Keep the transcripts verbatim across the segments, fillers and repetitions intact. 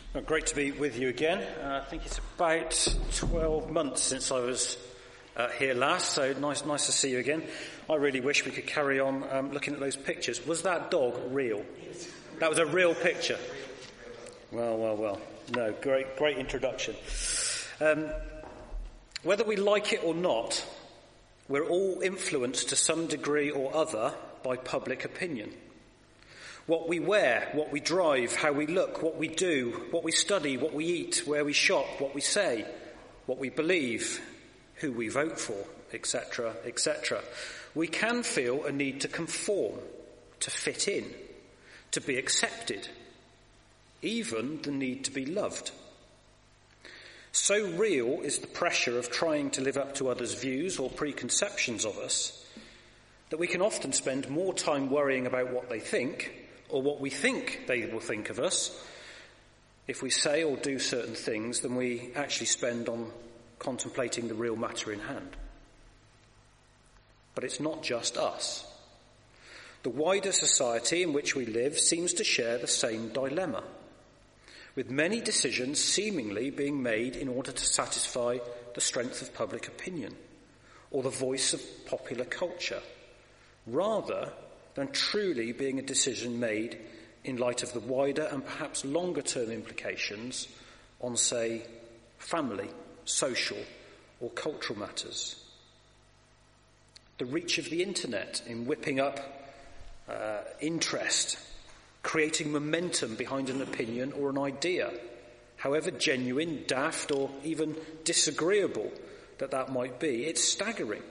Well, great to be with you again. Uh, I think it's about twelve months since I was uh, here last, so nice nice to see you again. I really wish we could carry on um, looking at those pictures. Was that dog real? That was a real picture. Well, well, well. No, great, great introduction. Um, whether we like it or not, we're all influenced to some degree or other by public opinion. What we wear, what we drive, how we look, what we do, what we study, what we eat, where we shop, what we say, what we believe, who we vote for, et cetera, et cetera. We can feel a need to conform, to fit in, to be accepted, even the need to be loved. So real is the pressure of trying to live up to others' views or preconceptions of us that we can often spend more time worrying about what they think or what we think they will think of us if we say or do certain things than we actually spend on contemplating the real matter in hand. But it's not just us. The wider society in which we live seems to share the same dilemma, with many decisions seemingly being made in order to satisfy the strength of public opinion or the voice of popular culture, rather than truly being a decision made in light of the wider and perhaps longer-term implications on, say, family, social or cultural matters. The reach of the internet in whipping up uh, interest, creating momentum behind an opinion or an idea, however genuine, daft or even disagreeable that that might be, it's staggering.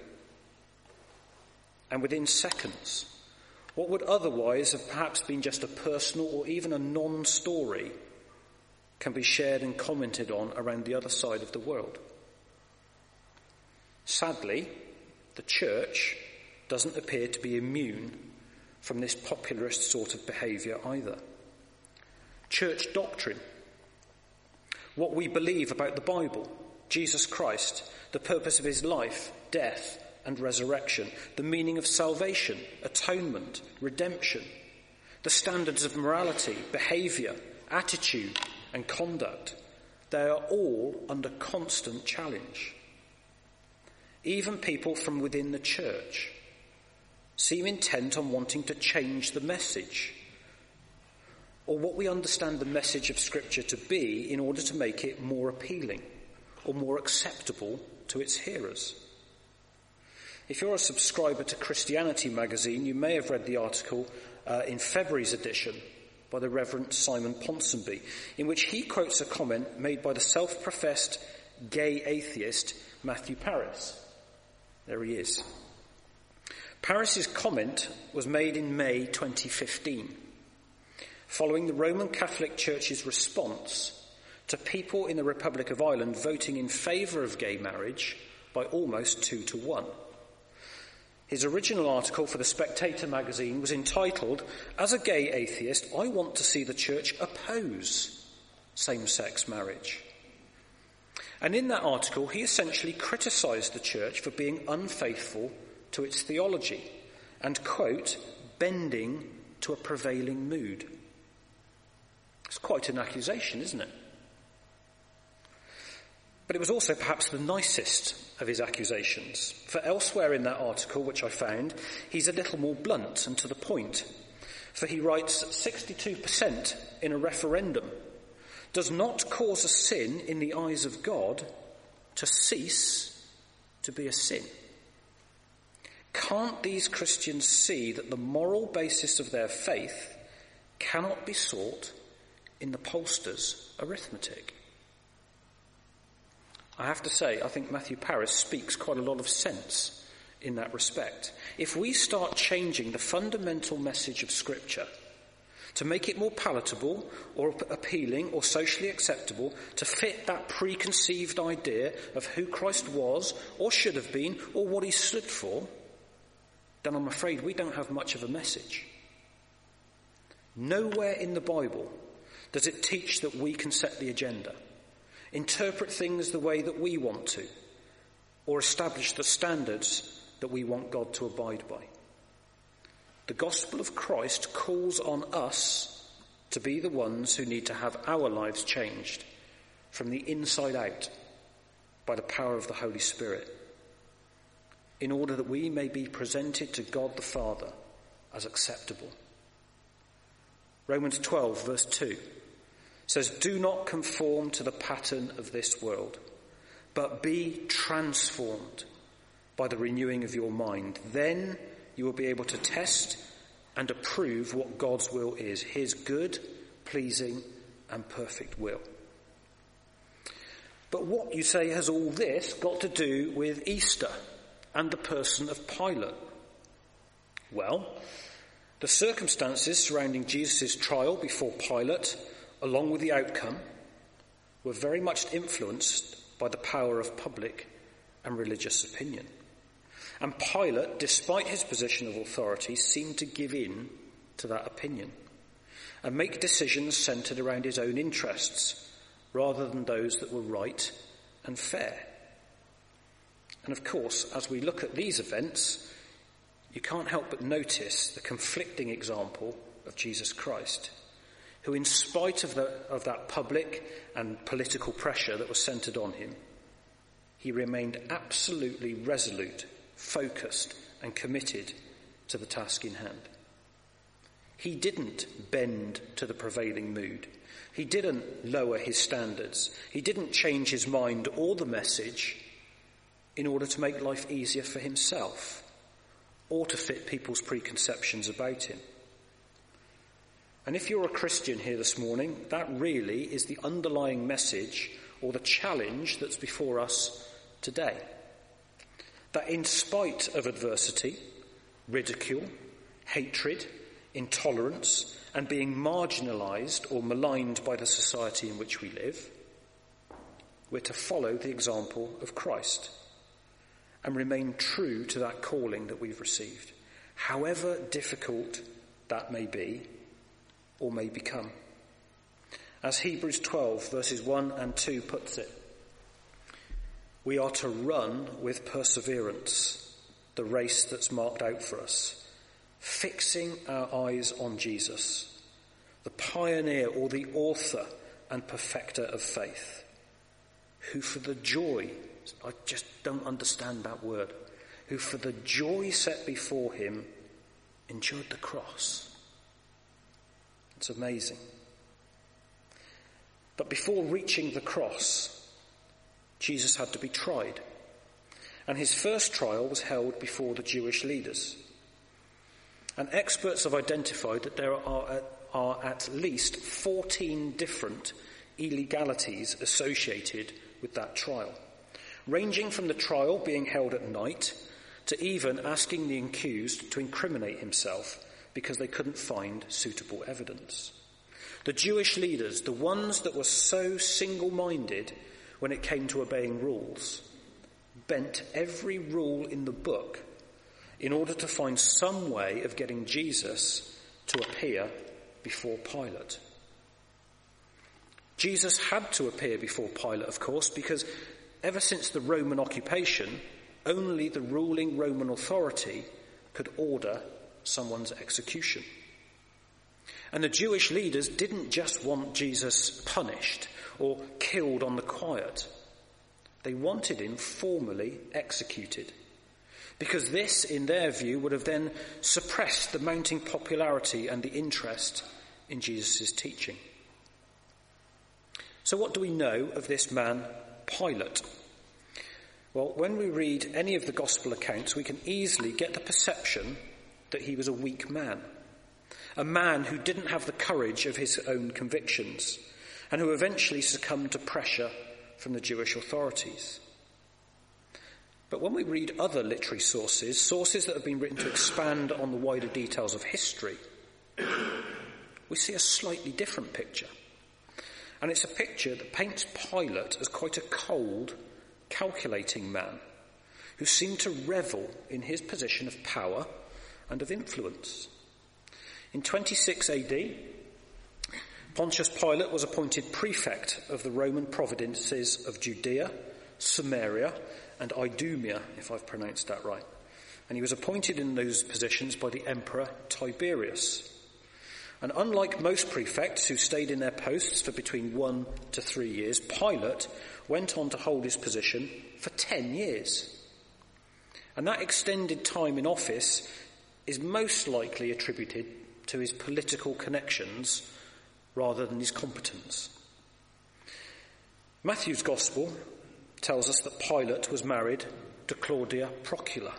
And within seconds, what would otherwise have perhaps been just a personal or even a non-story can be shared and commented on around the other side of the world. Sadly, the church doesn't appear to be immune from this popularist sort of behaviour either. Church doctrine, what we believe about the Bible, Jesus Christ, the purpose of his life, death, and resurrection, the meaning of salvation, atonement, redemption, the standards of morality, behaviour, attitude and conduct, they are all under constant challenge. Even people from within the church seem intent on wanting to change the message, or what we understand the message of Scripture to be, in order to make it more appealing or more acceptable to its hearers. If you're a subscriber to Christianity magazine, you may have read the article uh, in February's edition by the Reverend Simon Ponsonby, in which he quotes a comment made by the self-professed gay atheist Matthew Parris. There he is. Parris's comment was made in May twenty fifteen, following the Roman Catholic Church's response to people in the Republic of Ireland voting in favour of gay marriage by almost two to one. His original article for The Spectator magazine was entitled, "As a gay atheist, I want to see the church oppose same-sex marriage." And in that article, he essentially criticised the church for being unfaithful to its theology and, quote, bending to a prevailing mood. It's quite an accusation, isn't it? But it was also perhaps the nicest of his accusations, for elsewhere in that article, which I found, he's a little more blunt and to the point. For he writes, sixty-two percent in a referendum does not cause a sin in the eyes of God to cease to be a sin. Can't these Christians see that the moral basis of their faith cannot be sought in the pollster's arithmetic? I have to say, I think Matthew Parris speaks quite a lot of sense in that respect. If we start changing the fundamental message of Scripture to make it more palatable or appealing or socially acceptable to fit that preconceived idea of who Christ was or should have been or what he stood for, then I'm afraid we don't have much of a message. Nowhere in the Bible does it teach that we can set the agenda, interpret things the way that we want to, or establish the standards that we want God to abide by. The gospel of Christ calls on us to be the ones who need to have our lives changed from the inside out by the power of the Holy Spirit, in order that we may be presented to God the Father as acceptable. Romans twelve verse two says, "Do not conform to the pattern of this world, but be transformed by the renewing of your mind. Then you will be able to test and approve what God's will is, his good, pleasing, and perfect will." But what, you say, has all this got to do with Easter and the person of Pilate? Well, the circumstances surrounding Jesus' trial before Pilate, along with the outcome, were very much influenced by the power of public and religious opinion. And Pilate, despite his position of authority, seemed to give in to that opinion and make decisions centred around his own interests rather than those that were right and fair. And of course, as we look at these events, you can't help but notice the conflicting example of Jesus Christ, who, in spite of, the, of that public and political pressure that was centred on him, he remained absolutely resolute, focused, and committed to the task in hand. He didn't bend to the prevailing mood. He didn't lower his standards. He didn't change his mind or the message in order to make life easier for himself or to fit people's preconceptions about him. And if you're a Christian here this morning, that really is the underlying message or the challenge that's before us today. That in spite of adversity, ridicule, hatred, intolerance, and being marginalised or maligned by the society in which we live, we're to follow the example of Christ and remain true to that calling that we've received, however difficult that may be or may become. As Hebrews twelve verses one and two puts it, we are to run with perseverance the race that's marked out for us, fixing our eyes on Jesus, the pioneer or the author and perfecter of faith, who for the joy, I just don't understand that word, who for the joy set before him endured the cross. It's amazing. But before reaching the cross, Jesus had to be tried. And his first trial was held before the Jewish leaders. And experts have identified that there are, are at least fourteen different illegalities associated with that trial, ranging from the trial being held at night to even asking the accused to incriminate himself because they couldn't find suitable evidence. The Jewish leaders, the ones that were so single-minded when it came to obeying rules, bent every rule in the book in order to find some way of getting Jesus to appear before Pilate. Jesus had to appear before Pilate, of course, because ever since the Roman occupation, only the ruling Roman authority could order someone's execution. And the Jewish leaders didn't just want Jesus punished or killed on the quiet. They wanted him formally executed, because this, in their view, would have then suppressed the mounting popularity and the interest in Jesus' teaching. So what do we know of this man, Pilate? Well, when we read any of the gospel accounts, we can easily get the perception that he was a weak man, a man who didn't have the courage of his own convictions, and who eventually succumbed to pressure from the Jewish authorities. But when we read other literary sources, sources that have been written to expand on the wider details of history, we see a slightly different picture. And it's a picture that paints Pilate as quite a cold, calculating man who seemed to revel in his position of power and of influence. In twenty-six A D, Pontius Pilate was appointed prefect of the Roman provinces of Judea, Samaria, and Idumea, if I've pronounced that right. And he was appointed in those positions by the Emperor Tiberius. And unlike most prefects who stayed in their posts for between one to three years, Pilate went on to hold his position for ten years. And that extended time in office is most likely attributed to his political connections rather than his competence. Matthew's Gospel tells us that Pilate was married to Claudia Procula.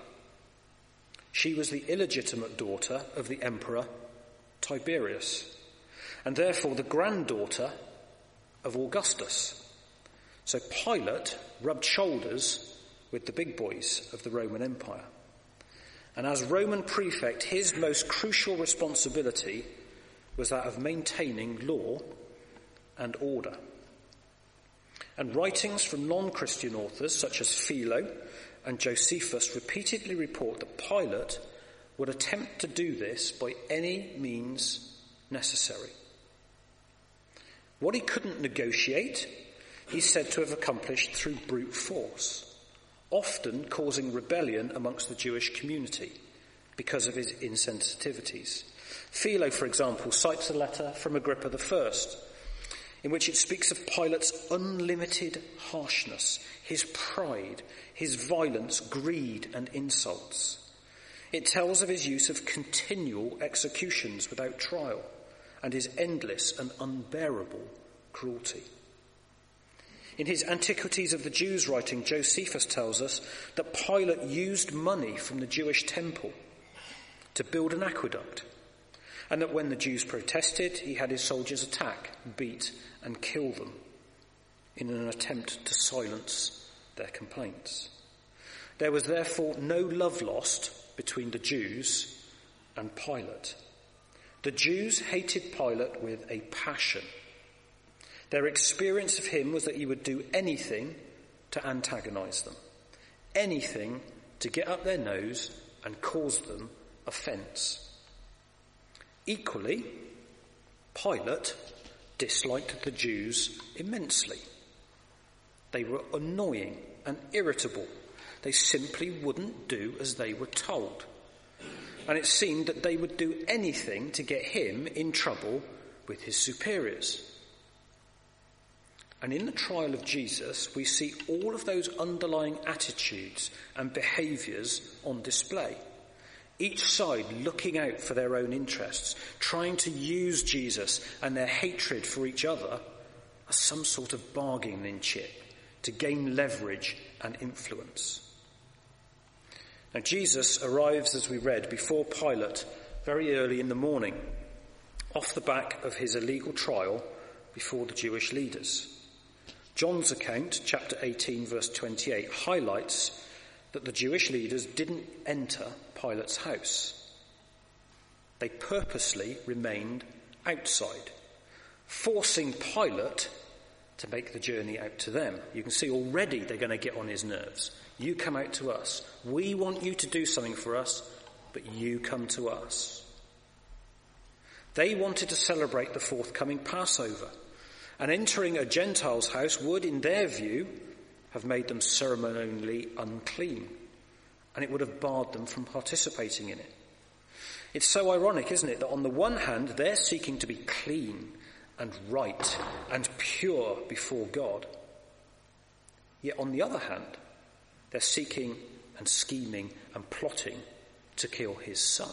She was the illegitimate daughter of the Emperor Tiberius, and therefore the granddaughter of Augustus. So Pilate rubbed shoulders with the big boys of the Roman Empire. And as Roman prefect, his most crucial responsibility was that of maintaining law and order. And writings from non-Christian authors such as Philo and Josephus repeatedly report that Pilate would attempt to do this by any means necessary. What he couldn't negotiate, he's said to have accomplished through brute force, often causing rebellion amongst the Jewish community because of his insensitivities. Philo, for example, cites a letter from Agrippa the First, in which it speaks of Pilate's unlimited harshness, his pride, his violence, greed, and insults. It tells of his use of continual executions without trial and his endless and unbearable cruelty. In his Antiquities of the Jews writing, Josephus tells us that Pilate used money from the Jewish temple to build an aqueduct, and that when the Jews protested, he had his soldiers attack, beat, and kill them in an attempt to silence their complaints. There was therefore no love lost between the Jews and Pilate. The Jews hated Pilate with a passion. Their experience of him was that he would do anything to antagonize them, anything to get up their nose and cause them offense. Equally, Pilate disliked the Jews immensely. They were annoying and irritable. They simply wouldn't do as they were told. And it seemed that they would do anything to get him in trouble with his superiors. And in the trial of Jesus, we see all of those underlying attitudes and behaviours on display. Each side looking out for their own interests, trying to use Jesus and their hatred for each other as some sort of bargaining chip to gain leverage and influence. Now Jesus arrives, as we read, before Pilate very early in the morning, off the back of his illegal trial before the Jewish leaders. John's account, chapter eighteen, verse twenty-eight, highlights that the Jewish leaders didn't enter Pilate's house. They purposely remained outside, forcing Pilate to make the journey out to them. You can see already they're going to get on his nerves. You come out to us. We want you to do something for us, but you come to us. They wanted to celebrate the forthcoming Passover, and entering a Gentile's house would, in their view, have made them ceremonially unclean, and it would have barred them from participating in it. It's so ironic, isn't it, that on the one hand, they're seeking to be clean and right and pure before God. Yet on the other hand, they're seeking and scheming and plotting to kill his son.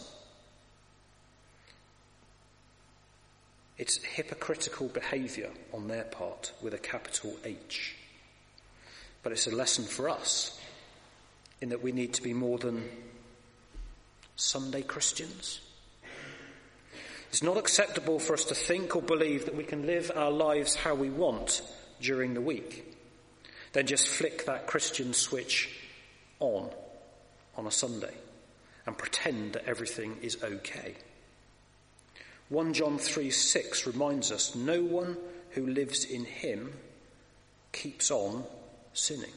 It's hypocritical behaviour on their part with a capital H. But it's a lesson for us in that we need to be more than Sunday Christians. It's not acceptable for us to think or believe that we can live our lives how we want during the week, then just flick that Christian switch on on a Sunday and pretend that everything is okay. First John three six reminds us, no one who lives in him keeps on sinning.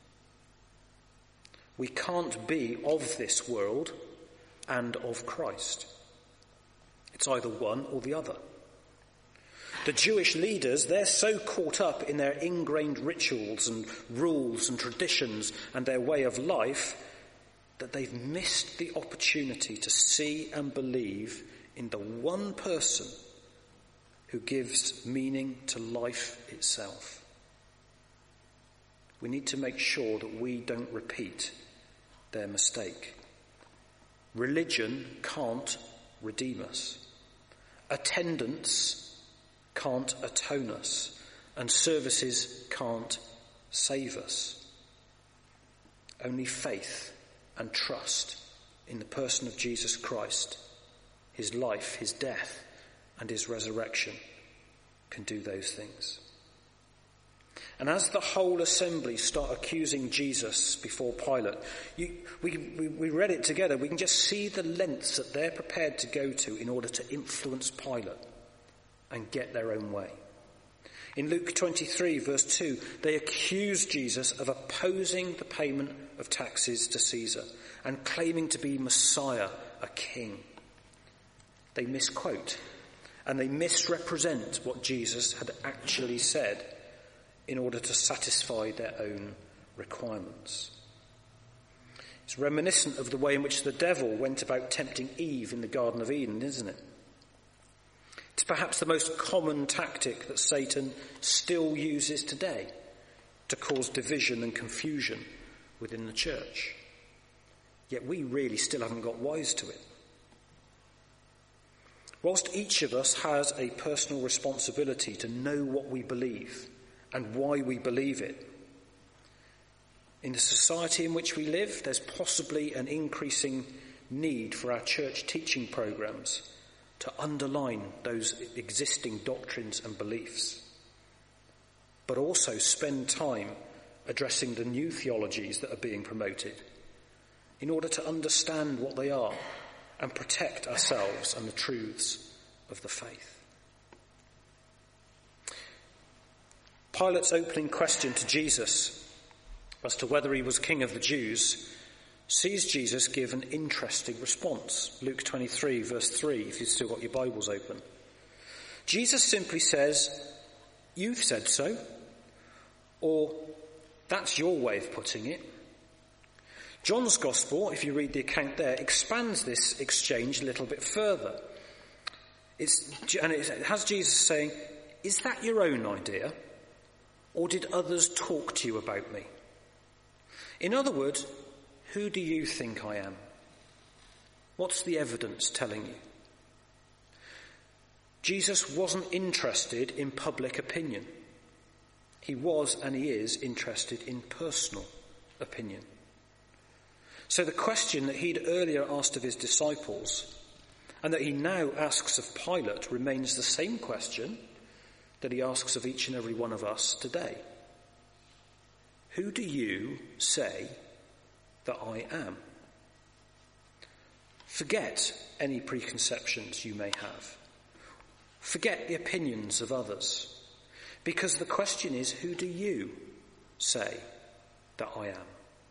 We can't be of this world and of Christ. It's either one or the other. The Jewish leaders, they're so caught up in their ingrained rituals and rules and traditions and their way of life that they've missed the opportunity to see and believe in the one person who gives meaning to life itself. We need to make sure that we don't repeat their mistake. Religion can't redeem us. Attendance can't atone us. And services can't save us. Only faith and trust in the person of Jesus Christ, his life, his death, and his resurrection can do those things. And as the whole assembly start accusing Jesus before Pilate, you, we, we, we read it together, we can just see the lengths that they're prepared to go to in order to influence Pilate and get their own way. In Luke twenty-three, verse two, they accuse Jesus of opposing the payment of taxes to Caesar and claiming to be Messiah, a king. They misquote and they misrepresent what Jesus had actually said in order to satisfy their own requirements. It's reminiscent of the way in which the devil went about tempting Eve in the Garden of Eden, isn't it? It's perhaps the most common tactic that Satan still uses today to cause division and confusion within the church. Yet we really still haven't got wise to it. Whilst each of us has a personal responsibility to know what we believe and why we believe it, in the society in which we live, there's possibly an increasing need for our church teaching programs to underline those existing doctrines and beliefs, but also spend time addressing the new theologies that are being promoted in order to understand what they are and protect ourselves and the truths of the faith. Pilate's opening question to Jesus as to whether he was king of the Jews sees Jesus give an interesting response. Luke twenty-three, verse three, if you've still got your Bibles open. Jesus simply says, "You've said so," or "That's your way of putting it." John's Gospel, if you read the account there, expands this exchange a little bit further. It's, and it has Jesus saying, "Is that your own idea? Or did others talk to you about me?" In other words, who do you think I am? What's the evidence telling you? Jesus wasn't interested in public opinion. He was and he is interested in personal opinion. So the question that he'd earlier asked of his disciples and that he now asks of Pilate remains the same question that he asks of each and every one of us today. Who do you say that I am? Forget any preconceptions you may have. Forget the opinions of others. Because the question is, who do you say that I am?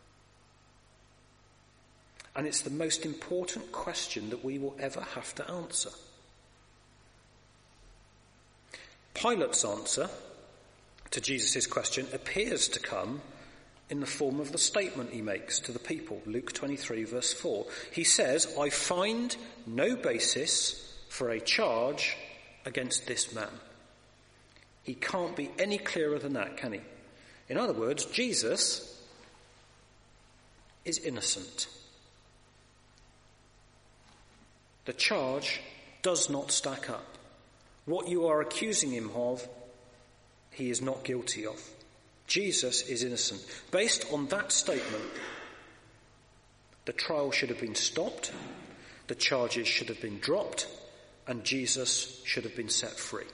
And it's the most important question that we will ever have to answer. Pilate's answer to Jesus' question appears to come in the form of the statement he makes to the people. Luke twenty-three, verse four. He says, "I find no basis for a charge against this man." He can't be any clearer than that, can he? In other words, Jesus is innocent. The charge does not stack up. What you are accusing him of, he is not guilty of. Jesus is innocent. Based on that statement, the trial should have been stopped, the charges should have been dropped, and Jesus should have been set free.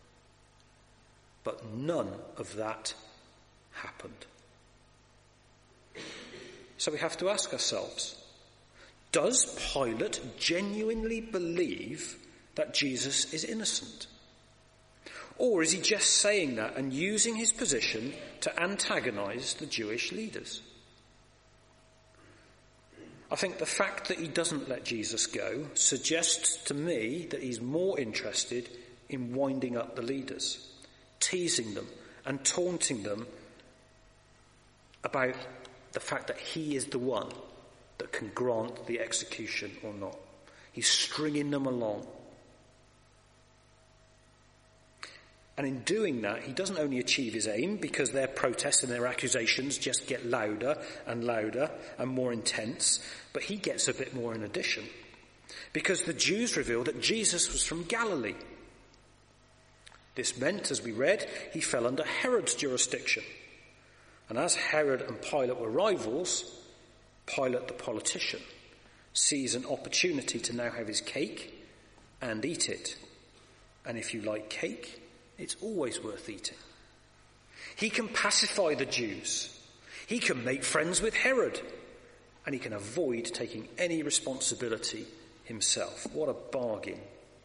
But none of that happened. So we have to ask ourselves, does Pilate genuinely believe that Jesus is innocent? Or is he just saying that and using his position to antagonize the Jewish leaders? I think the fact that he doesn't let Jesus go suggests to me that he's more interested in winding up the leaders, teasing them and taunting them about the fact that he is the one that can grant the execution or not. He's stringing them along. And in doing that, he doesn't only achieve his aim, because their protests and their accusations just get louder and louder and more intense, but he gets a bit more in addition. Because the Jews revealed that Jesus was from Galilee. This meant, as we read, he fell under Herod's jurisdiction. And as Herod and Pilate were rivals, Pilate the politician sees an opportunity to now have his cake and eat it. And if you like cake, it's always worth eating. He can pacify the Jews. He can make friends with Herod. And he can avoid taking any responsibility himself. What a bargain.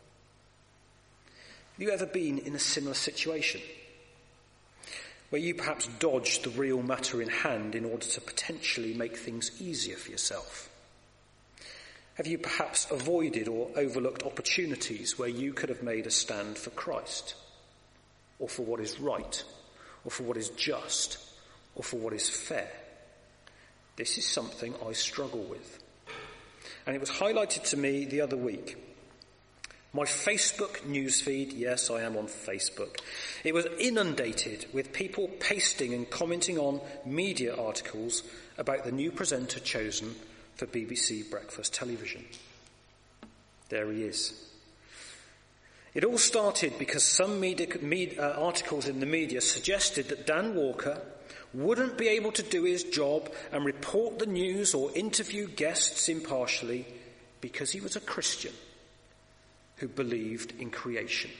Have you ever been in a similar situation, where you perhaps dodged the real matter in hand in order to potentially make things easier for yourself? Have you perhaps avoided or overlooked opportunities where you could have made a stand for Christ, or for what is right, or for what is just, or for what is fair? This is something I struggle with. And it was highlighted to me the other week. My Facebook newsfeed, yes, I am on Facebook. It was inundated with people pasting and commenting on media articles about the new presenter chosen for B B C Breakfast Television. There he is. It all started because some media, media, uh, articles in the media suggested that Dan Walker wouldn't be able to do his job and report the news or interview guests impartially because he was a Christian who believed in creation.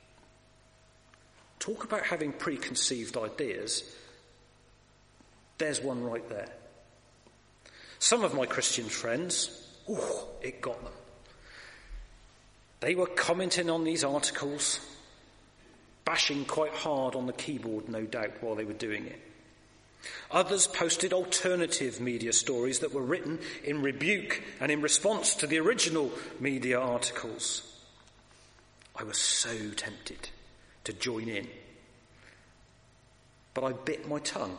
Talk about having preconceived ideas. There's one right there. Some of my Christian friends, ooh, it got them. They were commenting on these articles, bashing quite hard on the keyboard, no doubt, while they were doing it. Others posted alternative media stories that were written in rebuke and in response to the original media articles. I was so tempted to join in, but I bit my tongue.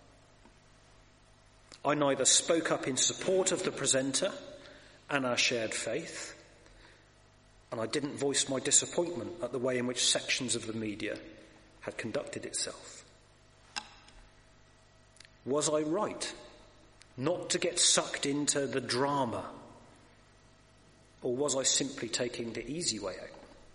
I neither spoke up in support of the presenter and our shared faith, and I didn't voice my disappointment at the way in which sections of the media had conducted itself. Was I right not to get sucked into the drama, or was I simply taking the easy way out?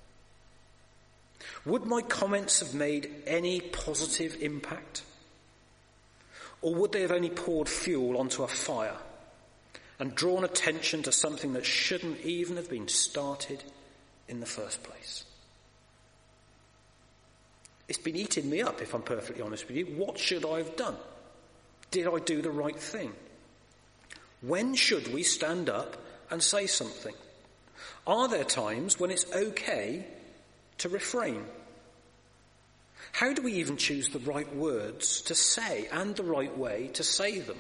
Would my comments have made any positive impact? Or would they have only poured fuel onto a fire and drawn attention to something that shouldn't even have been started in the first place? It's been eating me up, if I'm perfectly honest with you. What should I have done? Did I do the right thing? When should we stand up and say something? Are there times when it's okay to refrain? How do we even choose the right words to say and the right way to say them?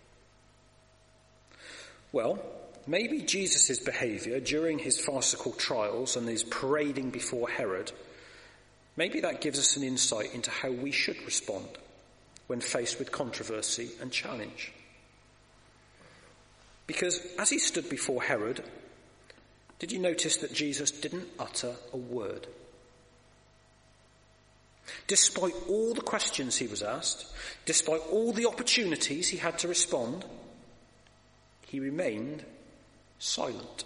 Well, maybe Jesus' behaviour during his farcical trials and his parading before Herod, maybe that gives us an insight into how we should respond when faced with controversy and challenge. Because as he stood before Herod, did you notice that Jesus didn't utter a word? Despite all the questions he was asked, despite all the opportunities he had to respond, he remained silent.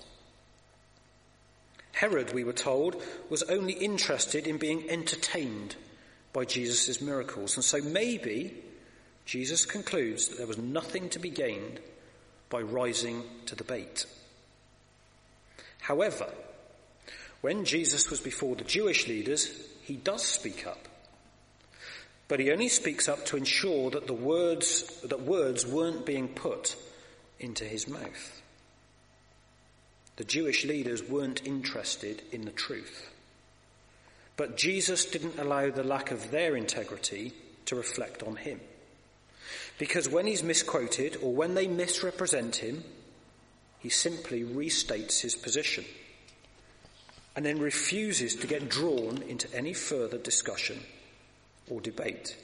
Herod, we were told, was only interested in being entertained by Jesus' miracles. And so maybe Jesus concludes that there was nothing to be gained by rising to the bait. However, when Jesus was before the Jewish leaders, he does speak up. But he only speaks up to ensure that the words that words weren't being put into his mouth. The Jewish leaders weren't interested in the truth. But Jesus didn't allow the lack of their integrity to reflect on him. Because when he's misquoted or when they misrepresent him, he simply restates his position and then refuses to get drawn into any further discussion or debate.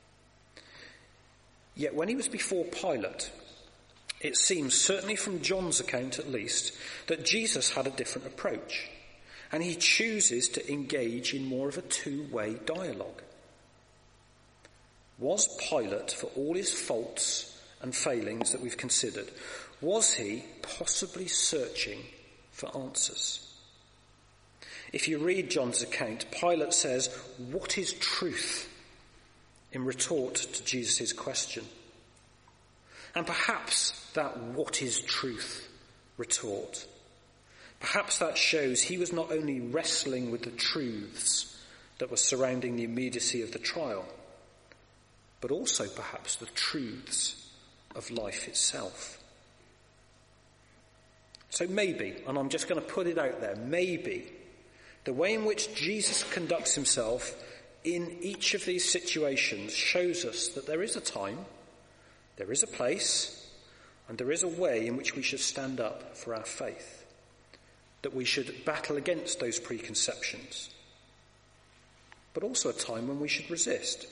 Yet when he was before Pilate, it seems, certainly from John's account at least, that Jesus had a different approach. and he chooses to engage in more of a two-way dialogue. Was Pilate, for all his faults and failings that we've considered, was he possibly searching for answers? If you read John's account, Pilate says, "What is truth?" in retort to Jesus' question. And perhaps that "what is truth" retort, perhaps that shows he was not only wrestling with the truths that were surrounding the immediacy of the trial, but also perhaps the truths of life itself. So maybe, and I'm just going to put it out there, maybe the way in which Jesus conducts himself in each of these situations shows us that there is a time, there is a place, and there is a way in which we should stand up for our faith, that we should battle against those preconceptions, but also a time when we should resist.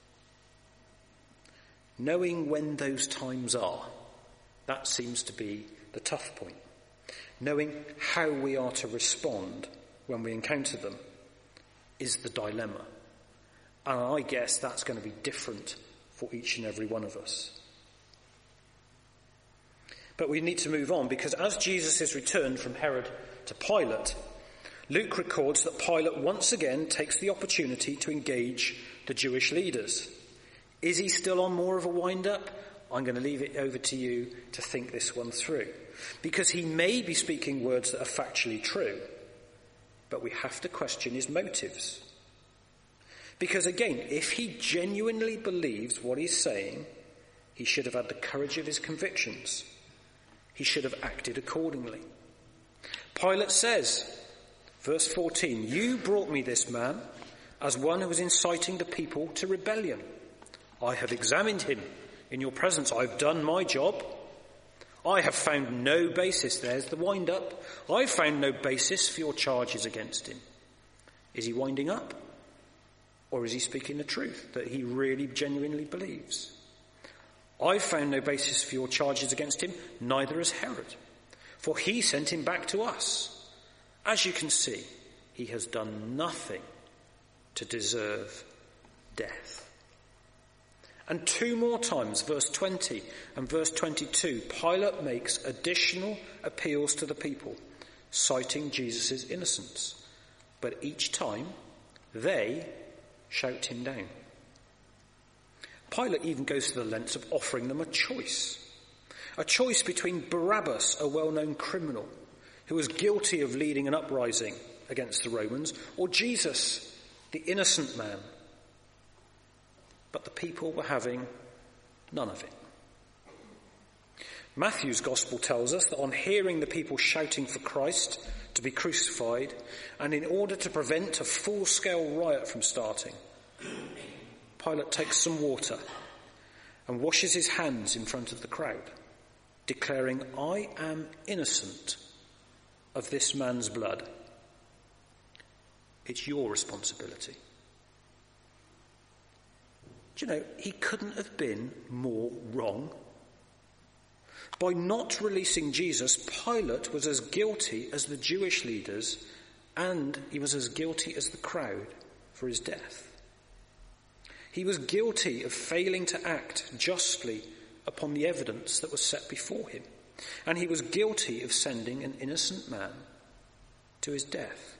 Knowing when those times are, that seems to be the tough point. Knowing how we are to respond when we encounter them is the dilemma. And I guess that's going to be different for each and every one of us. But we need to move on, because as Jesus is returned from Herod to Pilate, Luke records that Pilate once again takes the opportunity to engage the Jewish leaders. Is he still on more of a wind-up? I'm going to leave it over to you to think this one through. Because he may be speaking words that are factually true, but we have to question his motives. Because again, if he genuinely believes what he's saying, he should have had the courage of his convictions. He should have acted accordingly. Pilate says, verse fourteen, "You brought me this man as one who was inciting the people to rebellion. I have examined him in your presence. I've done my job. I have found no basis," there's the wind-up, "I've found no basis for your charges against him." Is he winding up? Or is he speaking the truth that he really genuinely believes? "I've found no basis for your charges against him, neither has Herod, for he sent him back to us. As you can see, he has done nothing to deserve death." And two more times, verse twenty and verse twenty-two, Pilate makes additional appeals to the people, citing Jesus' innocence. But each time, they shout him down. Pilate even goes to the lengths of offering them a choice. A choice between Barabbas, a well-known criminal who was guilty of leading an uprising against the Romans, or Jesus, the innocent man. But the people were having none of it. Matthew's gospel tells us that on hearing the people shouting for Christ to be crucified, and in order to prevent a full-scale riot from starting, Pilate takes some water and washes his hands in front of the crowd, declaring, "I am innocent of this man's blood. It's your responsibility." Do you know, he couldn't have been more wrong. By not releasing Jesus, Pilate was as guilty as the Jewish leaders, and he was as guilty as the crowd for his death. He was guilty of failing to act justly upon the evidence that was set before him, and he was guilty of sending an innocent man to his death.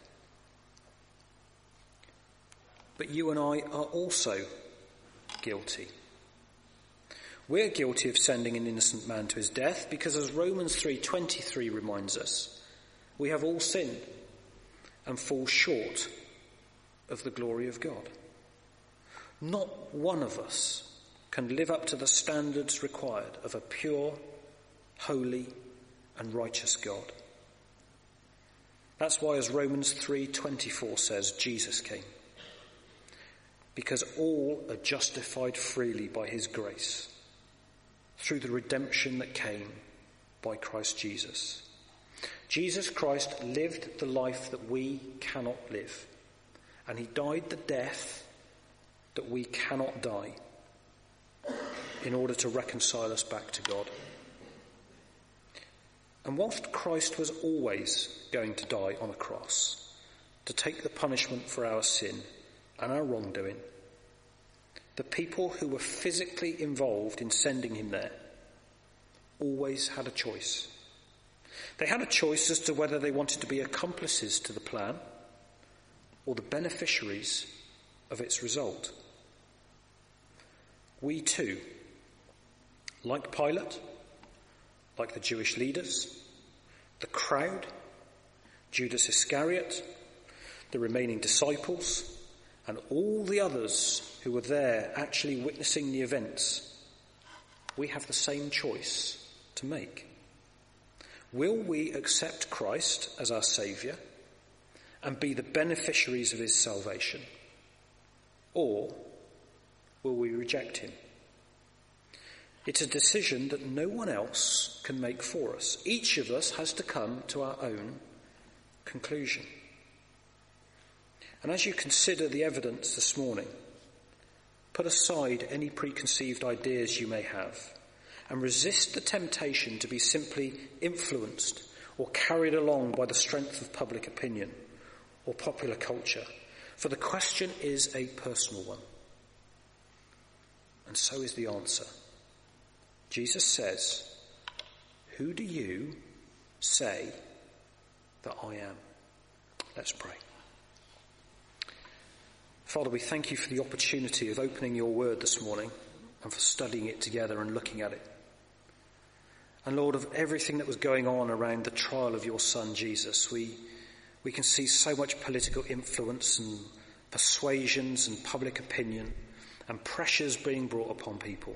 But you and I are also guilty. We're guilty of sending an innocent man to his death because, as Romans three twenty-three reminds us, we have all sinned and fall short of the glory of God. Not one of us can live up to the standards required of a pure, holy, and righteous God. That's why, as Romans three twenty-four says, Jesus came. Because all are justified freely by his grace, through the redemption that came by Christ Jesus. Jesus Christ lived the life that we cannot live, and he died the death that we cannot die in order to reconcile us back to God. And whilst Christ was always going to die on a cross, to take the punishment for our sin and our wrongdoing, the people who were physically involved in sending him there always had a choice. They had a choice as to whether they wanted to be accomplices to the plan or the beneficiaries of its result. We too, like Pilate, like the Jewish leaders, the crowd, Judas Iscariot, the remaining disciples, and all the others who were there actually witnessing the events, we have the same choice to make. Will we accept Christ as our Saviour and be the beneficiaries of his salvation? Or will we reject him? It's a decision that no one else can make for us. Each of us has to come to our own conclusion. And as you consider the evidence this morning, put aside any preconceived ideas you may have and resist the temptation to be simply influenced or carried along by the strength of public opinion or popular culture. For the question is a personal one. And so is the answer. Jesus says, "Who do you say that I am?" Let's pray. Father, we thank you for the opportunity of opening your word this morning and for studying it together and looking at it. And Lord, of everything that was going on around the trial of your son Jesus, we we can see so much political influence and persuasions and public opinion and pressures being brought upon people.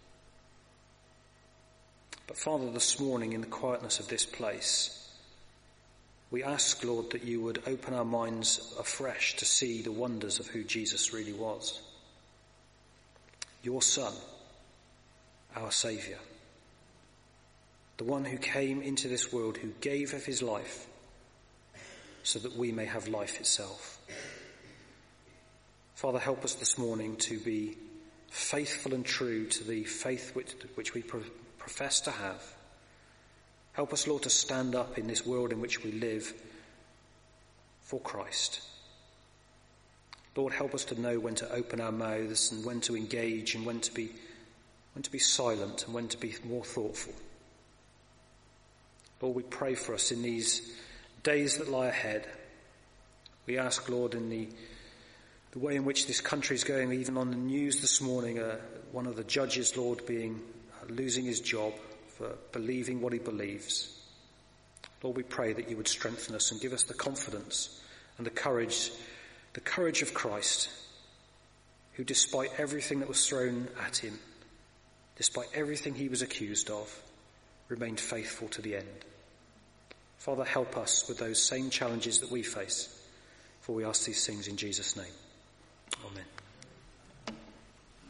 But Father, this morning in the quietness of this place, we ask, Lord, that you would open our minds afresh to see the wonders of who Jesus really was. Your Son, our Saviour, the one who came into this world, who gave of his life so that we may have life itself. Father, help us this morning to be faithful and true to the faith which, which we pro- profess to have. Help us, Lord, to stand up in this world in which we live for Christ. Lord, help us to know when to open our mouths and when to engage and when to be when to be silent and when to be more thoughtful. Lord, we pray for us in these days that lie ahead. We ask, Lord, in the the way in which this country is going, even on the news this morning, uh, one of the judges, Lord, being uh, losing his job for believing what he believes. Lord, we pray that you would strengthen us and give us the confidence and the courage, the courage of Christ, who despite everything that was thrown at him, despite everything he was accused of, remained faithful to the end. Father, help us with those same challenges that we face, for we ask these things in Jesus' name.